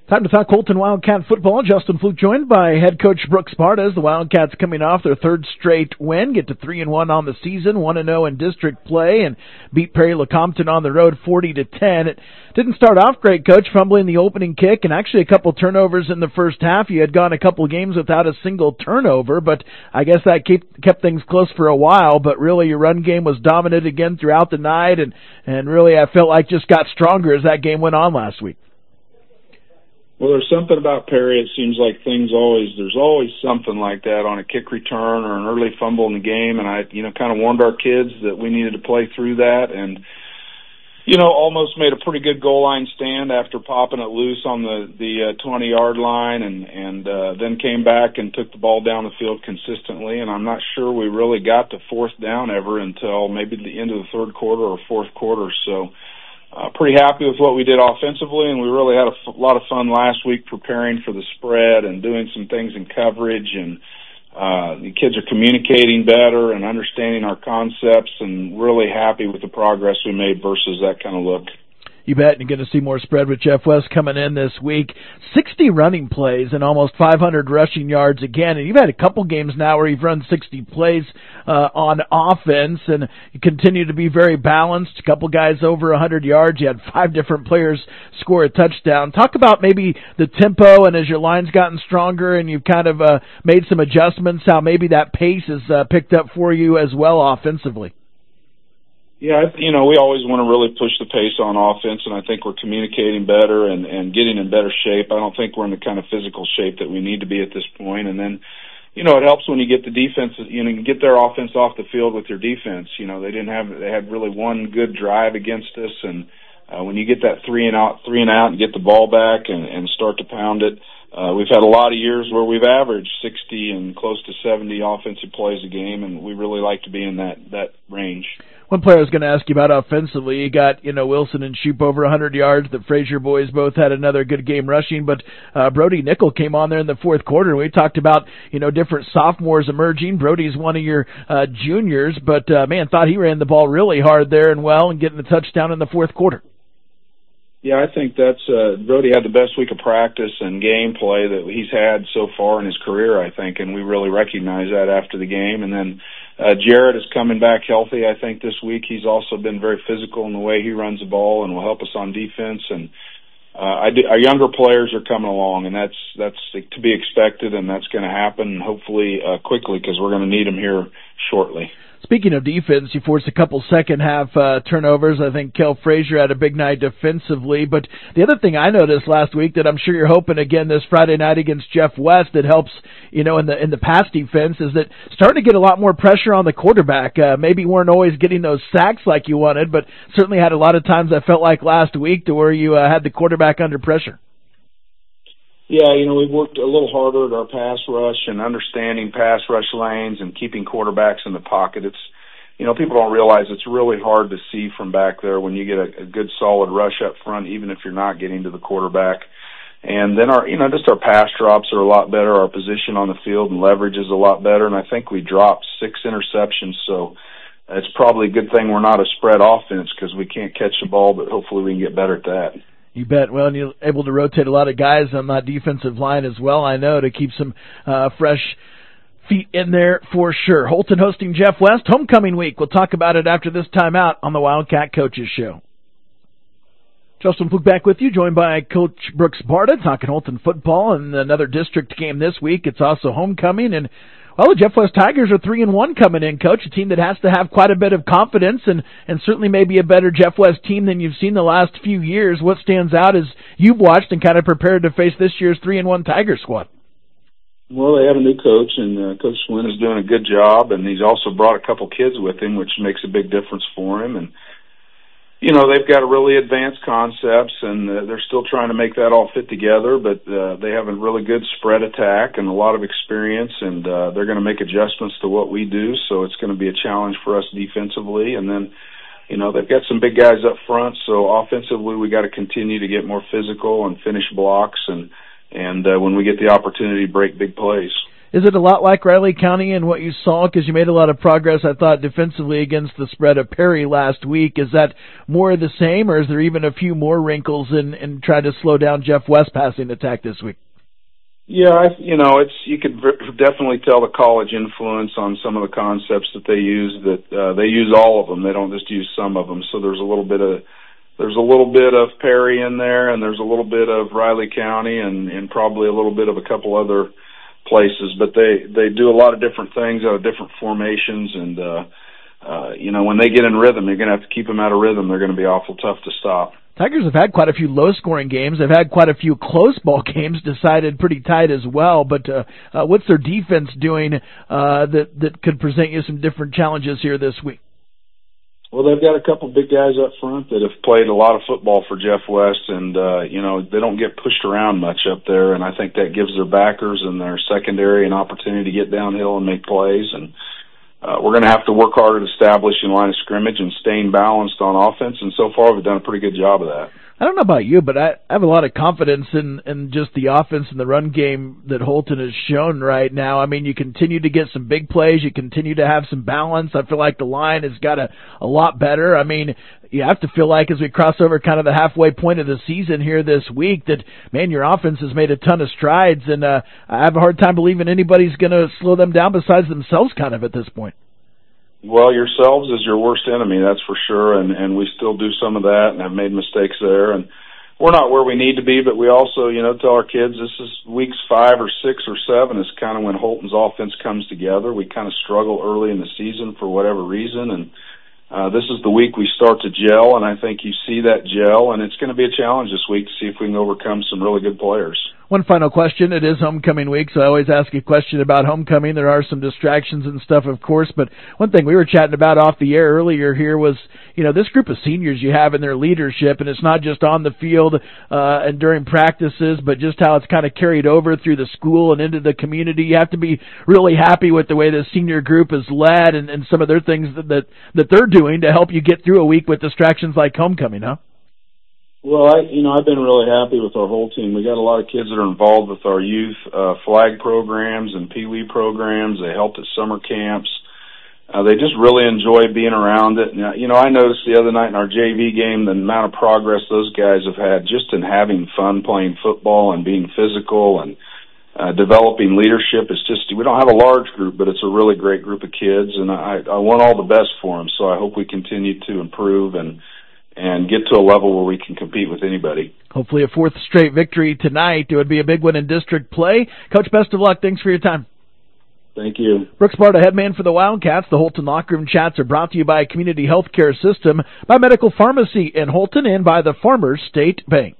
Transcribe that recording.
Time to talk Holton Wildcat football. Justin Fluke joined by head coach Brooks Spartas. The Wildcats coming off their third straight win, get to 3-1 on the season, 1-0 in district play, and beat Perry Lecompton on the road 40-10. It didn't start off great, Coach, fumbling the opening kick and actually a couple turnovers in the first half. You had gone a couple games without a single turnover, but I guess that kept things close for a while. But really, your run game was dominant again throughout the night, and really I felt like just got stronger as that game went on last week. Well, there's something about Perry. It seems like there's always something like that on a kick return or an early fumble in the game. And I, kind of warned our kids that we needed to play through that. And, almost made a pretty good goal line stand after popping it loose on the 20-yard line and then came back and took the ball down the field consistently. And I'm not sure we really got to fourth down ever until maybe the end of the third quarter or fourth quarter. So, pretty happy with what we did offensively, and we really had a lot of fun last week preparing for the spread and doing some things in coverage, and the kids are communicating better and understanding our concepts, and really happy with the progress we made versus that kind of look. You bet. You're going to see more spread with Jeff West coming in this week. 60 running plays and almost 500 rushing yards again. And you've had a couple games now where you've run 60 plays on offense, and you continue to be very balanced. A couple guys over 100 yards. You had 5 different players score a touchdown. Talk about maybe the tempo, and as your line's gotten stronger and you've kind of made some adjustments, how maybe that pace has picked up for you as well offensively. Yeah, we always want to really push the pace on offense, and I think we're communicating better and getting in better shape. I don't think we're in the kind of physical shape that we need to be at this point. And then, it helps when you get the defense, you get their offense off the field with your defense. They had really one good drive against us, and when you get that three and out and get the ball back and start to pound it, we've had a lot of years where we've averaged 60 and close to 70 offensive plays a game, and we really like to be in that range. One player I was going to ask you about offensively, you got, Wilson and Shoop over 100 yards. The Frazier boys both had another good game rushing, but Brody Nickel came on there in the fourth quarter, and we talked about, different sophomores emerging. Brody's one of your juniors, but, thought he ran the ball really hard there and well and getting the touchdown in the fourth quarter. Yeah, I think that's Brody had the best week of practice and game play that he's had so far in his career, I think, and we really recognize that after the game. And then Jared is coming back healthy, I think, this week. He's also been very physical in the way he runs the ball and will help us on defense. And our younger players are coming along, and that's to be expected, and that's going to happen hopefully quickly because we're going to need them here shortly. Speaking of defense, you forced a couple second-half turnovers. I think Kel Frazier had a big night defensively. But the other thing I noticed last week that I'm sure you're hoping again this Friday night against Jeff West that helps, in the pass defense is that starting to get a lot more pressure on the quarterback. Maybe weren't always getting those sacks like you wanted, but certainly had a lot of times I felt like last week to where you had the quarterback under pressure. Yeah, we've worked a little harder at our pass rush and understanding pass rush lanes and keeping quarterbacks in the pocket. It's, people don't realize it's really hard to see from back there when you get a good solid rush up front, even if you're not getting to the quarterback. And then our pass drops are a lot better. Our position on the field and leverage is a lot better. And I think we dropped 6 interceptions. So it's probably a good thing we're not a spread offense because we can't catch the ball, but hopefully we can get better at that. You bet. Well, and you're able to rotate a lot of guys on that defensive line as well, I know, to keep some fresh feet in there for sure. Holton hosting Jeff West, homecoming week. We'll talk about it after this timeout on the Wildcat Coaches Show. Justin Fluke back with you, joined by Coach Brooks Sparta, talking Holton football and another district game this week. It's also homecoming, and well, the Jeff West Tigers are 3-1 coming in, Coach, a team that has to have quite a bit of confidence and certainly maybe a better Jeff West team than you've seen the last few years. What stands out as you've watched and kind of prepared to face this year's 3-1 Tiger squad? Well, they have a new coach, and Coach Swin is doing a good job, and he's also brought a couple kids with him, which makes a big difference for him. And they've got really advanced concepts, and they're still trying to make that all fit together, but they have a really good spread attack and a lot of experience, and they're going to make adjustments to what we do, so it's going to be a challenge for us defensively. And then, they've got some big guys up front, so offensively we got to continue to get more physical and finish blocks, and when we get the opportunity, break big plays. Is it a lot like Riley County and what you saw? Because you made a lot of progress, I thought, defensively against the spread of Perry last week. Is that more of the same, or is there even a few more wrinkles in trying to slow down Jeff West's passing attack this week? Yeah, you could definitely tell the college influence on some of the concepts that they use. That they use all of them; they don't just use some of them. So there's a little bit of Perry in there, and there's a little bit of Riley County, and probably a little bit of a couple other places. But they do a lot of different things out of different formations, and when they get in rhythm, you're going to have to keep them out of rhythm. They're going to be awful tough to stop. Tigers have had quite a few low-scoring games. They've had quite a few close ball games decided pretty tight as well. But what's their defense doing that could present you some different challenges here this week? Well, they've got a couple big guys up front that have played a lot of football for Jeff West, and they don't get pushed around much up there. And I think that gives their backers and their secondary an opportunity to get downhill and make plays. And we're going to have to work hard at establishing line of scrimmage and staying balanced on offense, and so far we've done a pretty good job of that. I don't know about you, but I have a lot of confidence in just the offense and the run game that Holton has shown right now. I mean, you continue to get some big plays. You continue to have some balance. I feel like the line has got a lot better. I mean, you have to feel like as we cross over kind of the halfway point of the season here this week that, man, your offense has made a ton of strides, and I have a hard time believing anybody's going to slow them down besides themselves kind of at this point. Well, yourselves is your worst enemy, that's for sure, and we still do some of that and have made mistakes there. And we're not where we need to be, but we also, tell our kids this is weeks 5 or 6 or 7 is kind of when Holton's offense comes together. We kind of struggle early in the season for whatever reason, and this is the week we start to gel, and I think you see that gel, and it's going to be a challenge this week to see if we can overcome some really good players. One final question. It is homecoming week, so I always ask a question about homecoming. There are some distractions and stuff, of course, but one thing we were chatting about off the air earlier here was, this group of seniors you have in their leadership, and it's not just on the field and during practices, but just how it's kind of carried over through the school and into the community. You have to be really happy with the way the senior group is led and some of their things that they're doing to help you get through a week with distractions like homecoming, huh? Well, I've been really happy with our whole team. We got a lot of kids that are involved with our youth flag programs and Pee Wee programs. They helped at summer camps. They just really enjoy being around it. And, I noticed the other night in our JV game the amount of progress those guys have had just in having fun playing football and being physical and developing leadership. It's just, we don't have a large group, but it's a really great group of kids, and I want all the best for them. So I hope we continue to improve and get to a level where we can compete with anybody. Hopefully a 4th straight victory tonight. It would be a big one in district play. Coach, best of luck. Thanks for your time. Thank you. Brooks Barta, head man for the Wildcats. The Holton Locker Room Chats are brought to you by Community Healthcare System, by Medical Pharmacy in Holton, and by the Farmers State Bank.